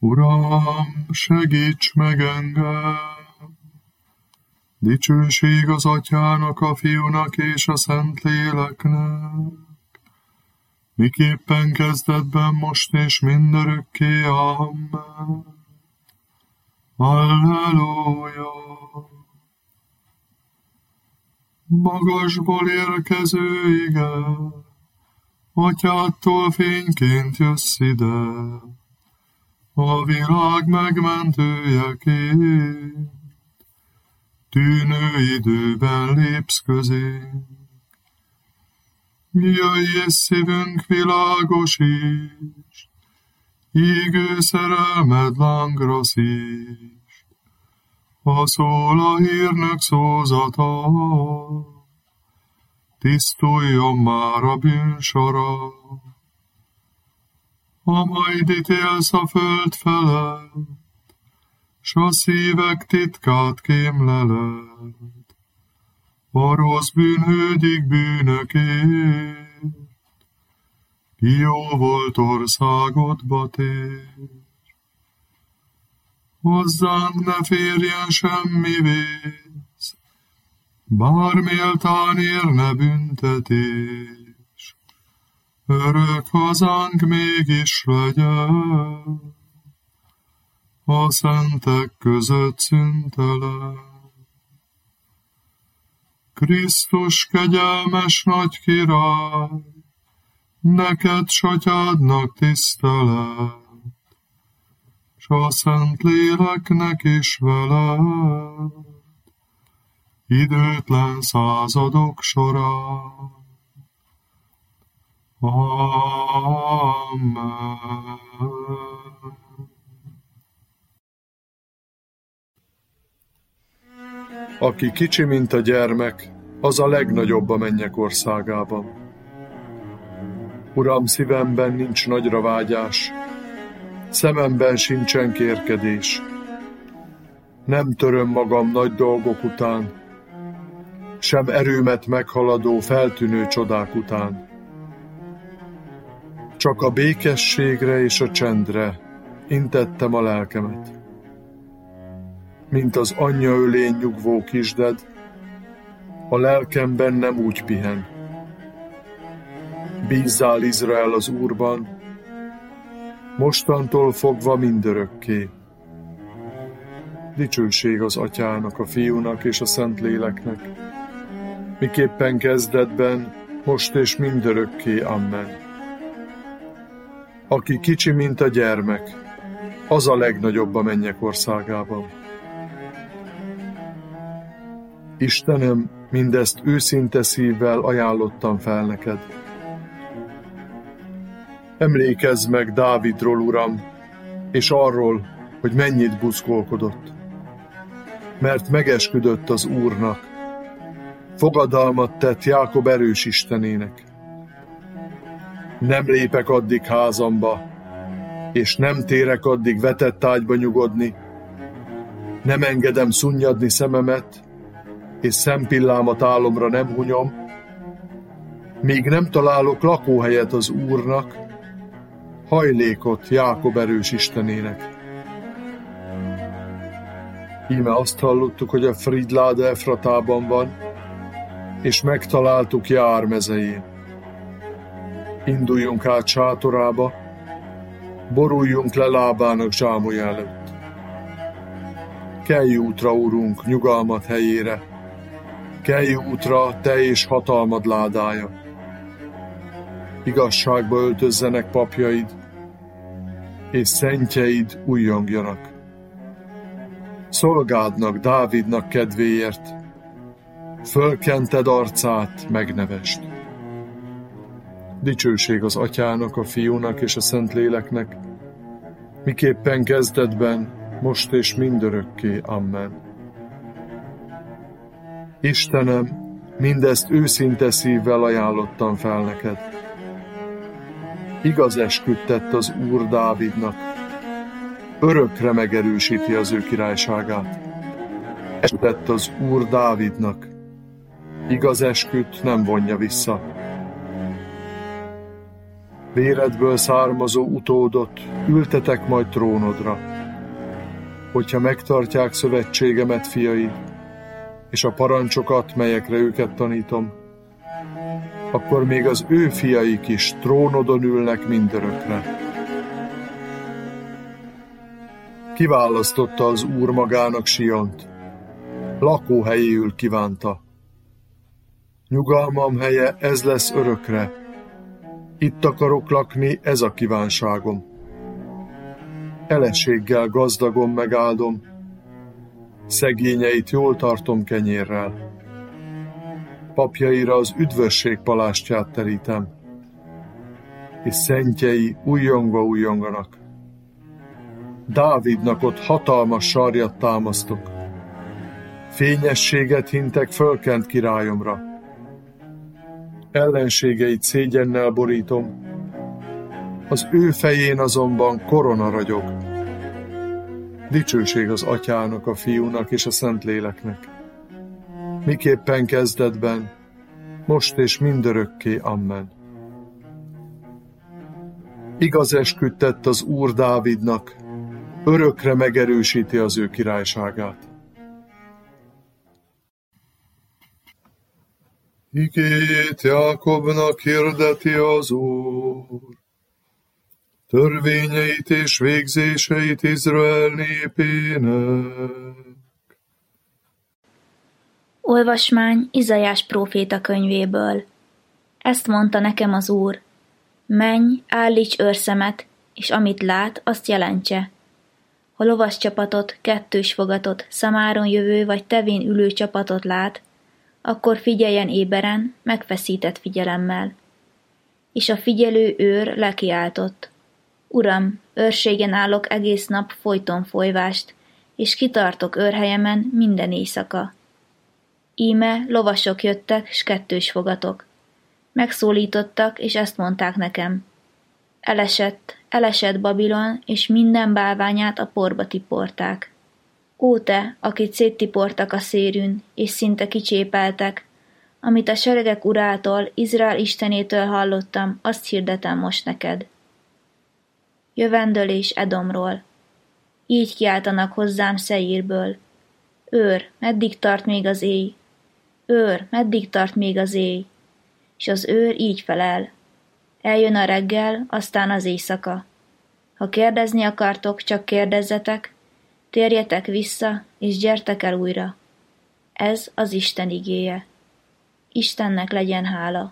Uram, segíts meg engem! Dicsőség az Atyának, a Fiúnak és a Szentléleknek, miképpen kezdetben, most és mindörökké. Amen. Halleluja! Magasból érkező ige, Atyádtól fényként jössz ide, a világ megmentőjeként, tűnő időben lépsz közénk. Jöjj és szívünk világosíts, égő szerelmed lángra szíts, ha szól a hírnök szózata, tisztuljon már a bűnsora. Ha majd ítélsz a föld felett, s a szívek titkát kémleled, a rossz bűnhődik bűnökért, jó volt országodba tér. Hozzánk ne férjen semmi vész, bár méltán érne büntetés, örök hazánk mégis legyen, a szentek között szüntelen. Krisztus kegyelmes nagy király, neked s Atyádnak tisztelet, s a Szentléleknek is veled, időtlen századok során. Amen. Aki kicsi, mint a gyermek, az a legnagyobb a mennyek országában. Uram, szívemben nincs nagyra vágyás, szememben sincsen kérkedés. Nem töröm magam nagy dolgok után, sem erőmet meghaladó feltűnő csodák után. Csak a békességre és a csendre intettem a lelkemet. Mint az anyja ölén nyugvó kisded, a lelkemben nem úgy pihen. Bízzál, Izrael, az Úrban, mostantól fogva mindörökké. Dicsőség az Atyának, a Fiúnak és a Szentléleknek, miképpen kezdetben, most és mindörökké. Amen. Aki kicsi, mint a gyermek, az a legnagyobb a mennyek országában. Istenem, mindezt őszinte szívvel ajánlottam fel neked. Emlékezz meg Dávidról, Uram, és arról, hogy mennyit buzgolkodott. Mert megesküdött az Úrnak, fogadalmat tett Jákob erős Istenének. Nem lépek addig házamba, és nem térek addig vetett ágyba nyugodni. Nem engedem szunnyadni szememet, és szempillámat álomra nem hunyom, míg nem találok lakóhelyet az Úrnak, hajlékot Jákob erős Istenének. Íme azt hallottuk, hogy a Fridláda Efratában van, és megtaláltuk Jár mezején. Induljunk át sátorába, boruljunk le lábának zsámolya előtt. Kelj útra, Urunk, nyugalmat helyére, kelj útra, te és hatalmad ládája. Igazságba öltözzenek papjaid, és szentjeid újjongjanak. Szolgádnak, Dávidnak kedvéért, fölkented arcát, megnevest. Dicsőség az Atyának, a Fiúnak és a Szentléleknek, miképpen kezdetben, most és mindörökké. Amen. Istenem, mindezt őszinte szívvel ajánlottam fel neked. Igaz esküt tett az Úr Dávidnak, örökre megerősíti az ő királyságát. Esküt tett az Úr Dávidnak, igaz esküt nem vonja vissza. véredből származó utódot ültetek majd trónodra. Hogyha megtartják szövetségemet, fiai, és a parancsokat, melyekre őket tanítom, akkor még az ő fiaik is trónodon ülnek mindörökre. Kiválasztotta az Úr magának Siont, lakóhelyéül kívánta. Nyugalmam helye ez lesz örökre, itt akarok lakni, ez a kívánságom. Eleséggel gazdagon megáldom, szegényeit jól tartom kenyérrel. Papjaira az üdvösség palástját terítem, és szentjei újjonganak. Dávidnak ott hatalmas sarjat támasztok, fényességet hintek fölkent királyomra. Ellenségeit szégyennel borítom, az ő fején azonban korona ragyog. Dicsőség az Atyának, a Fiúnak és a Szentléleknek, miképpen kezdetben, most és mindörökké. Amen. Igaz esküt tett az Úr Dávidnak, örökre megerősíti az ő királyságát. Igét Jákobnak hirdeti az Úr, törvényeit és végzéseit Izrael népének. Olvasmány Izaiás próféta könyvéből. Ezt mondta nekem az Úr: menj, állíts őrszemet, és amit lát, azt jelentse. Ha lovas csapatot, kettős fogatot, szamáron jövő vagy tevén ülő csapatot lát, akkor figyeljen éberen, megfeszített figyelemmel. És a figyelő őr lekiáltott: Uram, őrségen állok egész nap folyton folyvást, és kitartok őrhelyemen minden éjszaka. Íme lovasok jöttek, s kettős fogatok. Megszólítottak, és ezt mondták nekem: elesett Babilon, és minden bálványát a porba tiporták. Ó te, akit széttiportak a szérűn, és szinte kicsépeltek, amit a seregek urától, Izrael istenétől hallottam, azt hirdetem most neked. Jövendőlés Edomról. Így kiáltanak hozzám Szeírből: Őr, meddig tart még az éj? Őr, meddig tart még az éj? És az őr így felel: eljön a reggel, aztán az éjszaka. Ha kérdezni akartok, csak kérdezzetek, térjetek vissza, és gyertek el újra. Ez az Isten igéje. Istennek legyen hála.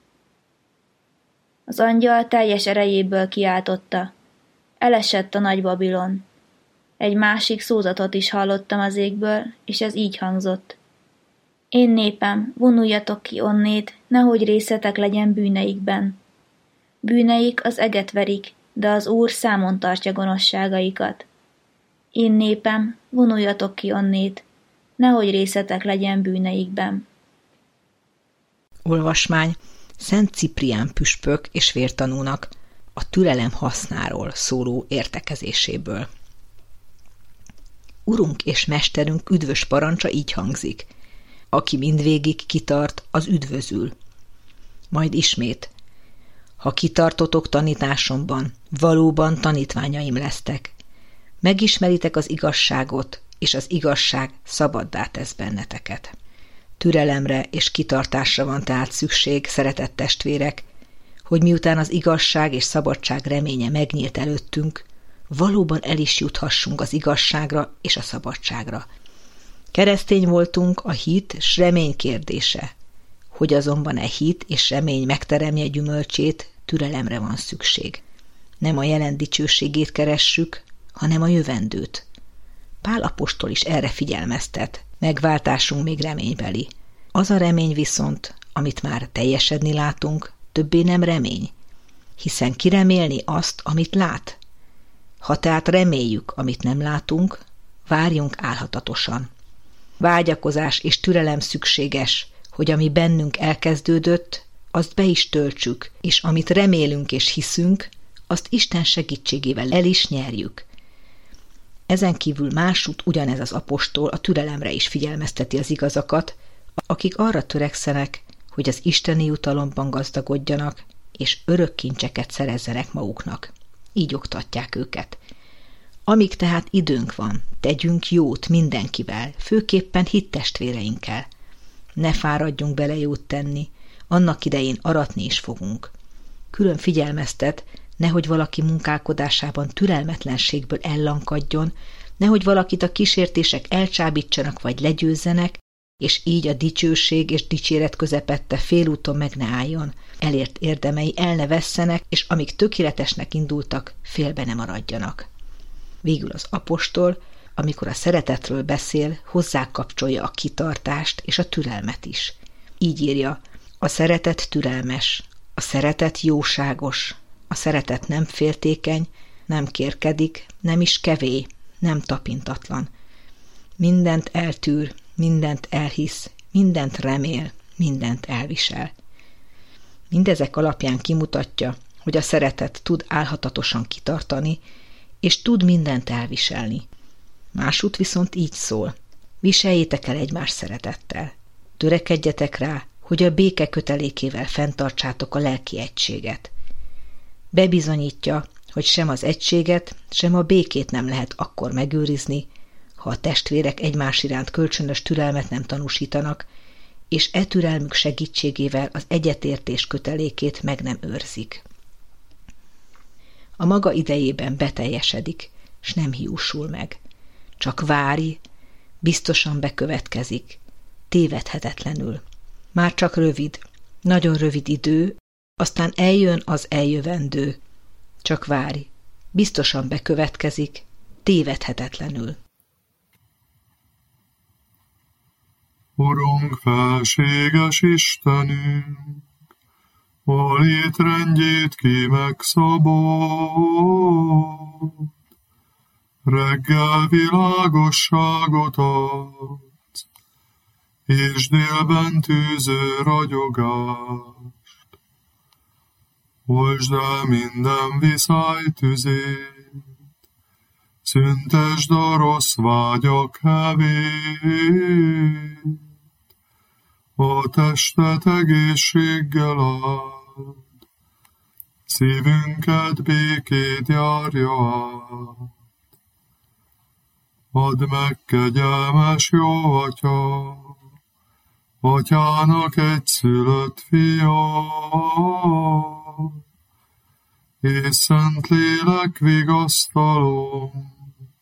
Az angyal teljes erejéből kiáltotta: elesett a nagy Babilon. Egy másik szózatot is hallottam az égből, és ez így hangzott: én népem, vonuljatok ki onnét, nehogy részetek legyen bűneikben. Bűneik az eget verik, de az Úr számon tartja gonoszságaikat. Én népem, vonuljatok ki onnét, nehogy részetek legyen bűneikben. Olvasmány Szent Ciprián püspök és vértanúnak a türelem hasznáról szóló értekezéséből. Urunk és mesterünk üdvös parancsa így hangzik: aki mindvégig kitart, az üdvözül. Majd ismét: ha kitartotok tanításomban, valóban tanítványaim lesztek. Megismeritek az igazságot, és az igazság szabaddá tesz benneteket. Türelemre és kitartásra van tehát szükség, szeretett testvérek, hogy miután az igazság és szabadság reménye megnyílt előttünk, valóban el is juthassunk az igazságra és a szabadságra. Keresztény voltunk, a hit s remény kérdése. Hogy azonban e hit és remény megteremje gyümölcsét, türelemre van szükség. Nem a jelen dicsőségét keressük, hanem a jövendőt. Pál apostol is erre figyelmeztet, megváltásunk még reménybeli. Az a remény viszont, amit már teljesedni látunk, többé nem remény, hiszen ki remélni azt, amit lát? Ha tehát reméljük, amit nem látunk, várjunk álhatatosan. Vágyakozás és türelem szükséges, hogy ami bennünk elkezdődött, azt be is töltsük, és amit remélünk és hiszünk, azt Isten segítségével el is nyerjük. Ezen kívül másút ugyanez az apostol a türelemre is figyelmezteti az igazakat, akik arra törekszenek, hogy az isteni jutalomban gazdagodjanak, és örök kincseket szerezzenek maguknak. Így oktatják őket. Amíg tehát időnk van, tegyünk jót mindenkivel, főképpen hittestvéreinkkel. Ne fáradjunk bele jót tenni, annak idején aratni is fogunk. Külön figyelmeztet, nehogy valaki munkálkodásában türelmetlenségből ellankadjon, nehogy valakit a kísértések elcsábítsanak vagy legyőzzenek, és így a dicsőség és dicséret közepette félúton meg ne álljon, elért érdemei el ne vesszenek, és amíg tökéletesnek indultak, félbe ne maradjanak. Végül az apostol, amikor a szeretetről beszél, hozzákapcsolja a kitartást és a türelmet is. Így írja: a szeretet türelmes, a szeretet jóságos, a szeretet nem féltékeny, nem kérkedik, nem is kevély, nem tapintatlan. Mindent eltűr, mindent elhisz, mindent remél, mindent elvisel. Mindezek alapján kimutatja, hogy a szeretet tud álhatatosan kitartani, és tud mindent elviselni. Másút viszont így szól: viseljétek el egymás szeretettel. Törekedjetek rá, hogy a béke kötelékével fenntartsátok a lelki egységet. Bebizonyítja, hogy sem az egységet, sem a békét nem lehet akkor megőrizni, ha a testvérek egymás iránt kölcsönös türelmet nem tanúsítanak, és e türelmük segítségével az egyetértés kötelékét meg nem őrzik. A maga idejében beteljesedik, s nem hiúsul meg. Csak várj, biztosan bekövetkezik, tévedhetetlenül. Már csak rövid, nagyon rövid idő, aztán eljön az eljövendő. Csak várj, biztosan bekövetkezik, tévedhetetlenül. Urunk, felséges Istenünk, a létrendjét ki megszabad, reggel világosságot adsz, és délben tűző ragyogást. Oltsd el minden viszály tüzét, szüntesd a rossz vágyak hevét, a testet egészséggel áld, szívünket békét járja át. Add meg, kegyelmes jó Atya, Atyának egyszülött fia, és Szentlélek vigasztalom,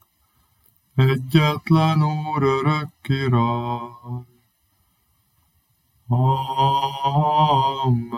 egyetlen Úr, örök Király. Amen.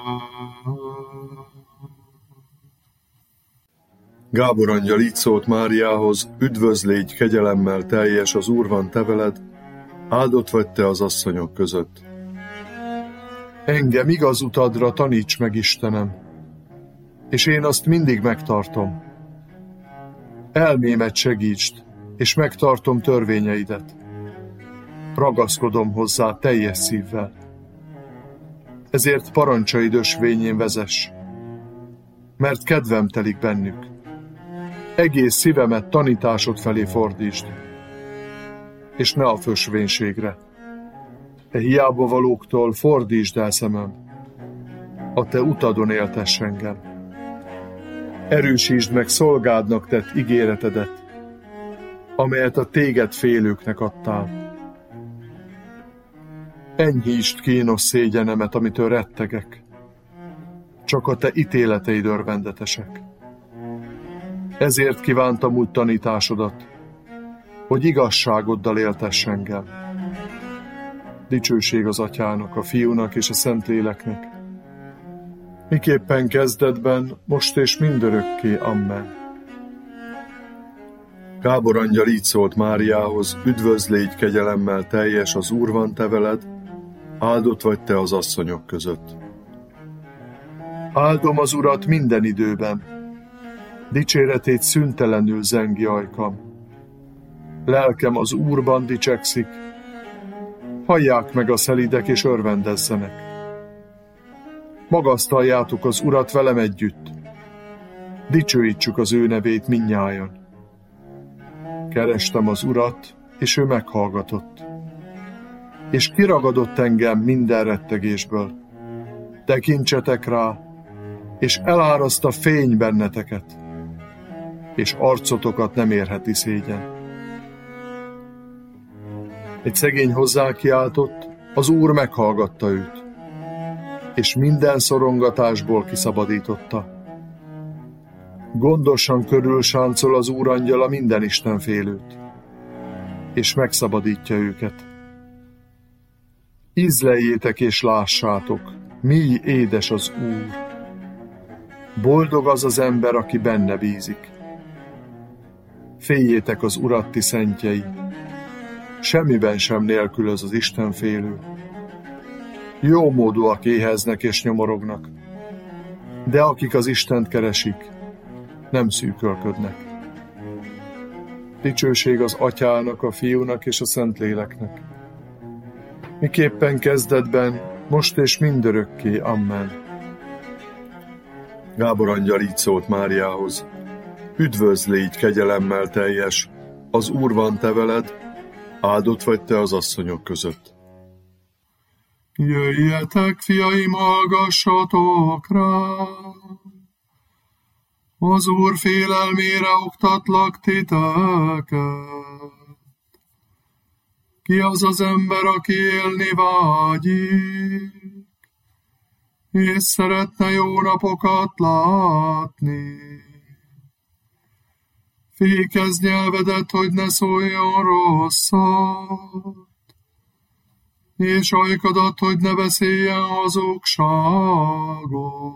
Gábor angyal így szólt Máriához: üdvözl, légy kegyelemmel teljes, az Úr van te veled, áldott vagy te az asszonyok között. Engem igaz utadra taníts meg, Istenem, és én azt mindig megtartom. Elmémet segítsd, és megtartom törvényeidet. Ragaszkodom hozzá teljes szívvel. Ezért parancsaid ösvényén vezess, mert kedvem telik bennük. Egész szívemet tanításod felé fordítsd, és ne a fösvénységre. E hiába valóktól fordítsd el szemem, a te utadon éltess engem. Erősítsd meg szolgádnak tett ígéretedet, amelyet a téged félőknek adtál. Enyhítsd kínos szégyenemet, amitől rettegek. Csak a te ítéleteid örvendetesek. Ezért kívántam úgy tanításodat, hogy igazságoddal éltess engem. Dicsőség az Atyának, a Fiúnak és a Szentléleknek, miképpen kezdetben, most és mindörökké. Amen. Gábor angyal így szólt Máriához: üdvözl, légy kegyelemmel teljes, az Úr van te veled, áldott vagy te az asszonyok között. Áldom az Urat minden időben, dicséretét szüntelenül zengi ajkam. Lelkem az Úrban dicsekszik, hallják meg a szelídek és örvendezzenek. Magasztaljátok az Urat velem együtt, dicsőítsük az ő nevét mindnyájan. Kerestem az Urat, és ő meghallgatott, és kiragadott engem minden rettegésből. Tekintsetek rá, és eláraszt a fény benneteket, és arcotokat nem érheti szégyen. Egy szegény hozzákiáltott, az Úr meghallgatta őt, és minden szorongatásból kiszabadította. Gondosan körülsáncol az Úrangyala minden istenfélőt, és megszabadítja őket. Ízleljétek és lássátok, mi édes az Úr. Boldog az az ember, aki benne bízik. Féljétek az Urat, ti szentjei, semmiben sem nélkülöz az istenfélő. Jómódúak éheznek és nyomorognak, de akik az Istent keresik, nem szűkölködnek. Dicsőség az Atyának, a Fiúnak és a Szentléleknek, miképpen kezdetben, most és mindörökké. Amen. Gábor angyal így szólt Máriához: Üdvözl, légy kegyelemmel teljes, az Úr van te veled, áldott vagy te az asszonyok között. Jöjjetek, fiaim, hallgassatok rám! Az Úr félelmére oktatlak titeket. Ki az az ember, aki élni vágyik, és szeretne jó napokat látni? Fékezz nyelvedet, hogy ne szóljon rosszat, és ajkadat, hogy ne beszéljen hazugságot.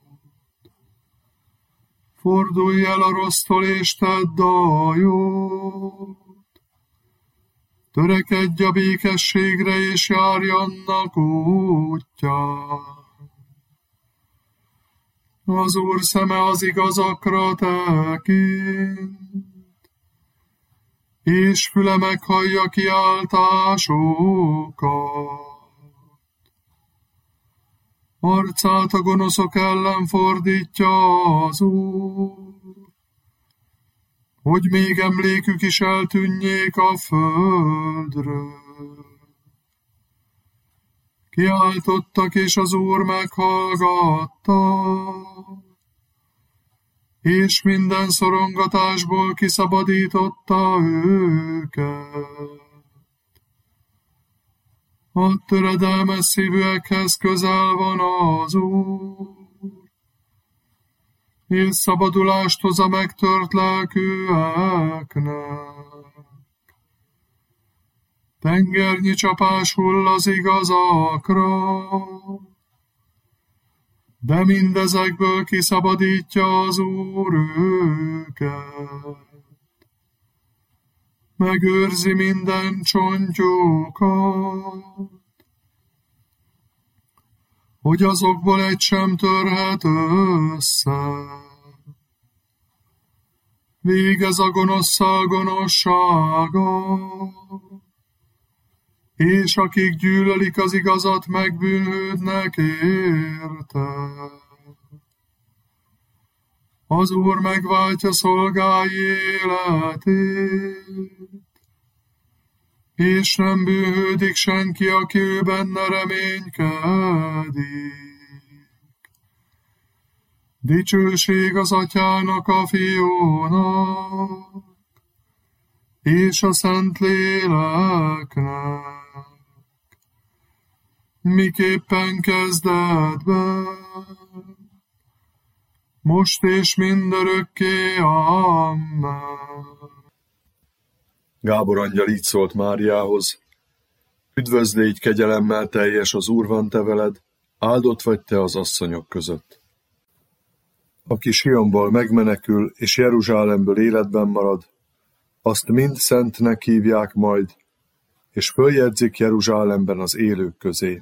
Fordulj el a rossztól, és tedd a jót. Törekedj a békességre, és járj annak útján. Az Úr szeme az igazakra tekint, és füle meghallja kiáltásokat. Arcát a gonoszok ellen fordítja az Úr, hogy még emlékük is eltűnjék a földről. Kiáltottak, és az Úr meghallgatta, és minden szorongatásból kiszabadította őket. A töredelmes szívűekhez közel van az Úr, és szabadulást hoz a megtört lelkűeknek. Tengernyi csapás hull az igazakra, de mindezekből kiszabadítja az Úr őket. Megőrzi minden csontjukat, hogy azokból egy sem törhet össze. Végez a gonoszszal gonoszsága, és akik gyűlölik az igazat, megbűnhődnek érte. Az Úr megváltja szolgái életét, és nem bűnhődik senki, aki ő benne reménykedik. Dicsőség az Atyának, a Fiúnak, és a Szentléleknek, miképpen kezdetben, most és mindörökké. Amen. Gábor angyal így szólt Máriához: Üdvözl, légy kegyelemmel teljes, az Úr van te veled, áldott vagy te az asszonyok között. Aki Sionból megmenekül, és Jeruzsálemből életben marad, azt mind szentnek hívják majd, és följegyzik Jeruzsálemben az élők közé.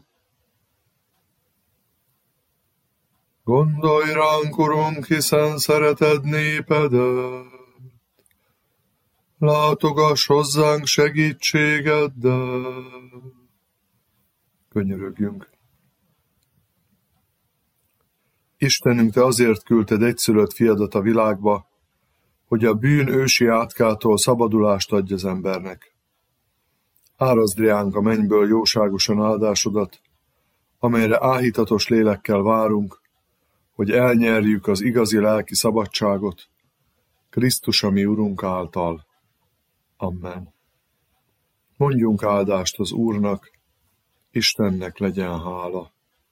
Gondolj ránk, Urunk, hiszen szereted népedet, látogass hozzánk segítségeddel. Könyörögjünk. Istenünk, te azért küldted egyszülött fiadat a világba, hogy a bűn ősi átkától szabadulást adj az embernek. Árazd ránk a mennyből jóságosan áldásodat, amelyre áhítatos lélekkel várunk, hogy elnyerjük az igazi lelki szabadságot Krisztus, a mi Urunk által. Amen. Mondjunk áldást az Úrnak, Istennek legyen hála.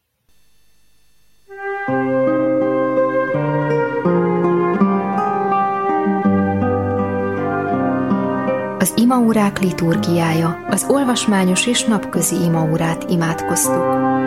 Az imaórák liturgiája, az olvasmányos és napközi imaórát imádkoztuk.